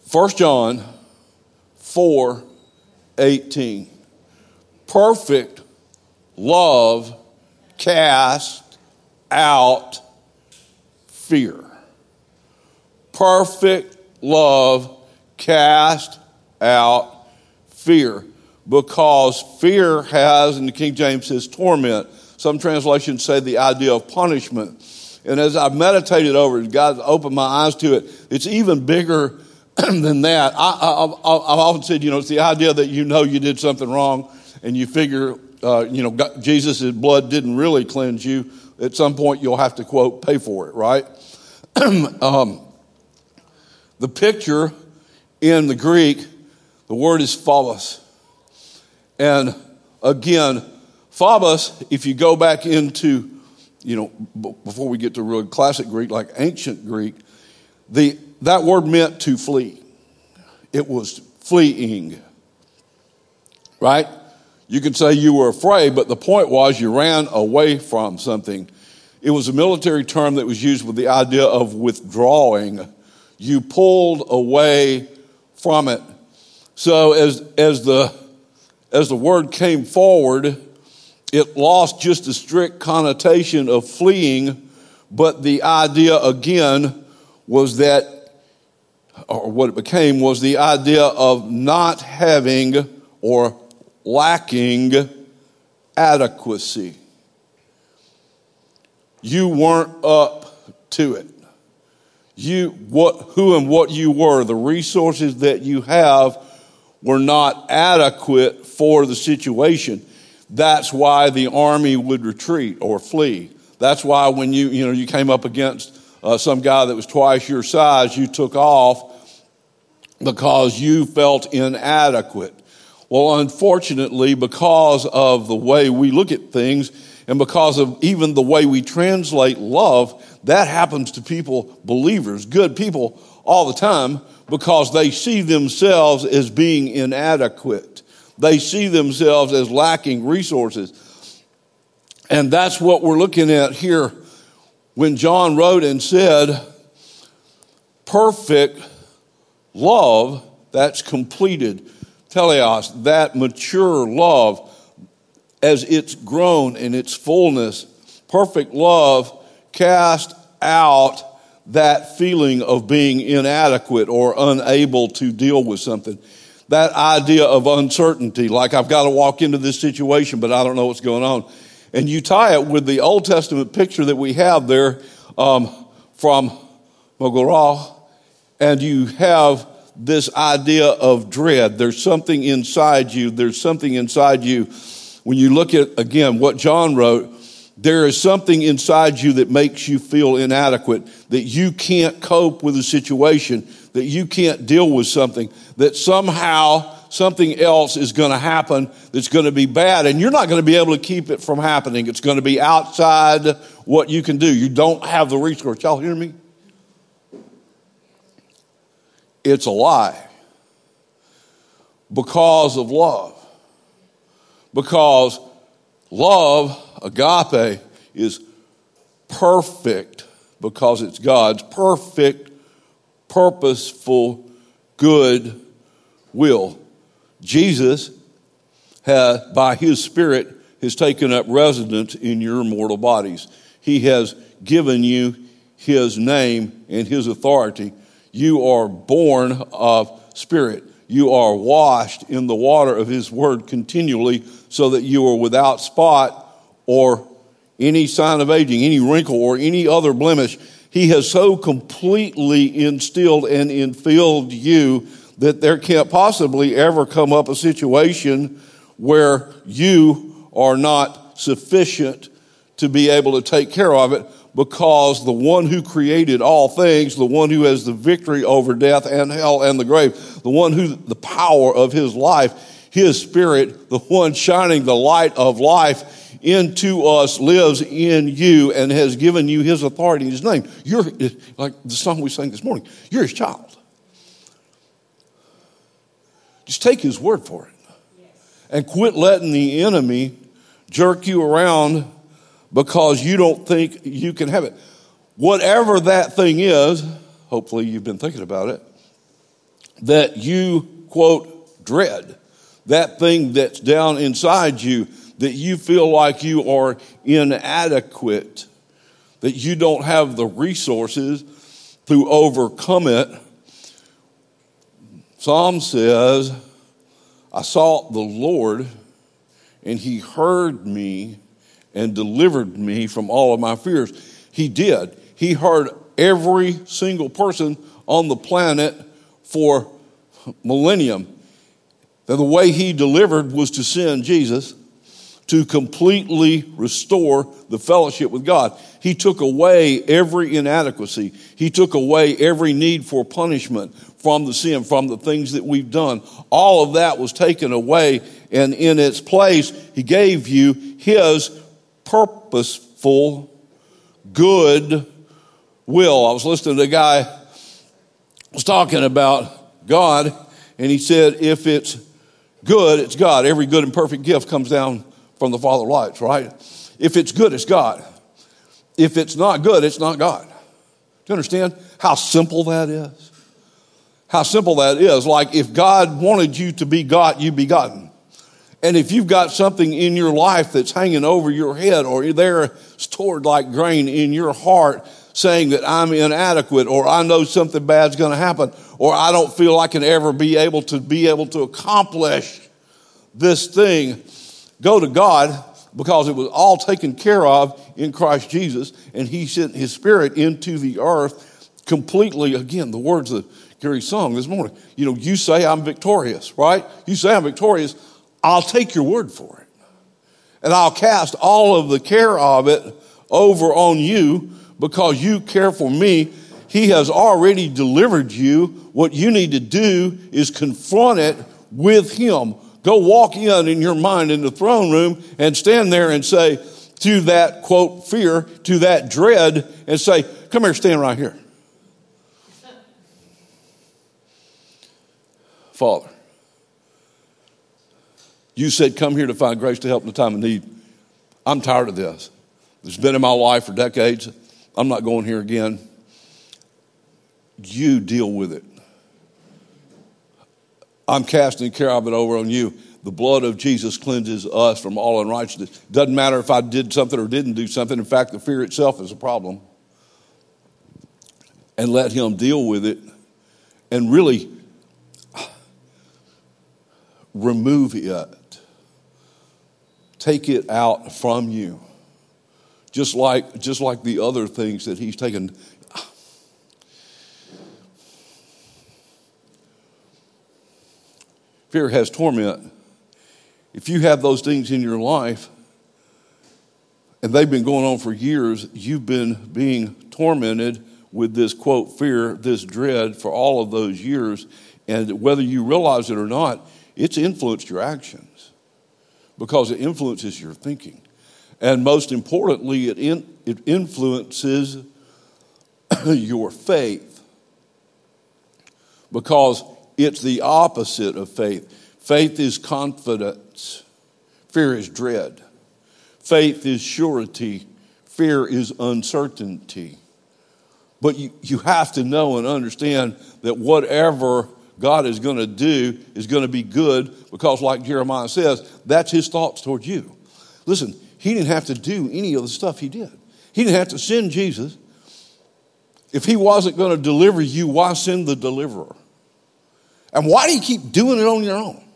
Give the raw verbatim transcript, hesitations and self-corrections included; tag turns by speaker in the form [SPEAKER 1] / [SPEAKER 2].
[SPEAKER 1] First John four eighteen. Perfect love casts out fear. Perfect love casts out fear. Because fear has, and the King James says torment. Some translations say the idea of punishment. And as I've meditated over it, God opened my eyes to it, it's even bigger than that. I, I, I've often said, you know, it's the idea that you know you did something wrong and you figure, uh, you know, God, Jesus' blood didn't really cleanse you. At some point, you'll have to, quote, pay for it, right? um, the picture in the Greek, the word is phobos. And again, phobos, if you go back into, you know, b- before we get to real classic Greek, like ancient Greek, the that word meant to flee. It was fleeing, right? You could say you were afraid, but the point was you ran away from something. It was a military term that was used with the idea of withdrawing. You pulled away from it. So as as the as the word came forward, it lost just the strict connotation of fleeing, but the idea again was that, or what it became was the idea of not having or lacking adequacy. You weren't up to it. You, what, who and what you were, the resources that you have were not adequate for the situation. That's why the army would retreat or flee. That's why when you, you know, you came up against uh, some guy that was twice your size, you took off because you felt inadequate. Well, unfortunately, because of the way we look at things and because of even the way we translate love, that happens to people, believers, good people, all the time because they see themselves as being inadequate. They see themselves as lacking resources. And that's what we're looking at here when John wrote and said, perfect love that's completed, teleos, that mature love as it's grown in its fullness, perfect love cast out that feeling of being inadequate or unable to deal with something. That idea of uncertainty, like I've got to walk into this situation, but I don't know what's going on. And you tie it with the Old Testament picture that we have there um, from Mogorah, and you have this idea of dread. There's something inside you. There's something inside you. When you look at, again, what John wrote, there is something inside you that makes you feel inadequate, that you can't cope with a situation, that you can't deal with something, that somehow something else is going to happen that's going to be bad, and you're not going to be able to keep it from happening. It's going to be outside what you can do. You don't have the resource. Y'all hear me? It's a lie. Because of love. Because love, agape, is perfect because it's God's perfect, purposeful, good will. Jesus, has, by his Spirit, has taken up residence in your mortal bodies. He has given you his name and his authority. You are born of Spirit. You are washed in the water of his word continually so that you are without spot or any sign of aging, any wrinkle or any other blemish. He has so completely instilled and infilled you that there can't possibly ever come up a situation where you are not sufficient to be able to take care of it, because the one who created all things, the one who has the victory over death and hell and the grave, the one who, the power of his life, his Spirit, the one shining the light of life into us, lives in you and has given you his authority in his name. You're, like the song we sang this morning, you're his child. Just take his word for it. And quit letting the enemy jerk you around because you don't think you can have it. Whatever that thing is, hopefully you've been thinking about it. that you, quote, dread, that thing that's down inside you, that you feel like you are inadequate, that you don't have the resources to overcome it. Psalm says, I sought the Lord, and he heard me and delivered me from all of my fears. He did. He heard every single person on the planet for millennium. That the way he delivered was to send Jesus to completely restore the fellowship with God. He took away every inadequacy. He took away every need for punishment from the sin, from the things that we've done. All of that was taken away, and in its place, he gave you his purposeful, good will. I was listening to a guy was talking about God, and he said, if it's good, it's God. Every good and perfect gift comes down from the Father of lights, right? If it's good, it's God. If it's not good, it's not God. Do you understand how simple that is? How simple that is. Like if God wanted you to be God, you'd be gotten. And if you've got something in your life that's hanging over your head, or there stored like grain in your heart saying that I'm inadequate, or I know something bad's going to happen, or I don't feel I can ever be able to be able to accomplish this thing, go to God, because it was all taken care of in Christ Jesus, and he sent his Spirit into the earth completely. Again, the words of Gary's song this morning, you know, you say I'm victorious, right? You say I'm victorious, I'll take your word for it. And I'll cast all of the care of it over on you because you care for me. He has already delivered you. What you need to do is confront it with him. Go walk in in your mind in the throne room and stand there and say to that, quote, fear, to that dread, and say, come here, stand right here. Father, you said come here to find grace to help in the time of need. I'm tired of this. It's been in my life for decades. I'm not going here again. You deal with it. I'm casting care of it over on you. The blood of Jesus cleanses us from all unrighteousness. Doesn't matter if I did something or didn't do something. In fact, the fear itself is a problem. And let him deal with it and really remove it. Take it out from you. Just like, just like the other things that he's taken. Fear has torment. If you have those things in your life, and they've been going on for years, you've been being tormented with this, quote, fear, this dread for all of those years. And whether you realize it or not, it's influenced your actions because it influences your thinking. And most importantly, it, in, it influences your faith because it's the opposite of faith. Faith is confidence. Fear is dread. Faith is surety. Fear is uncertainty. But you, you have to know and understand that whatever God is going to do is going to be good because, like Jeremiah says, that's his thoughts toward you. Listen, he didn't have to do any of the stuff he did. He didn't have to send Jesus. If he wasn't going to deliver you, why send the deliverer? And why do you keep doing it on your own?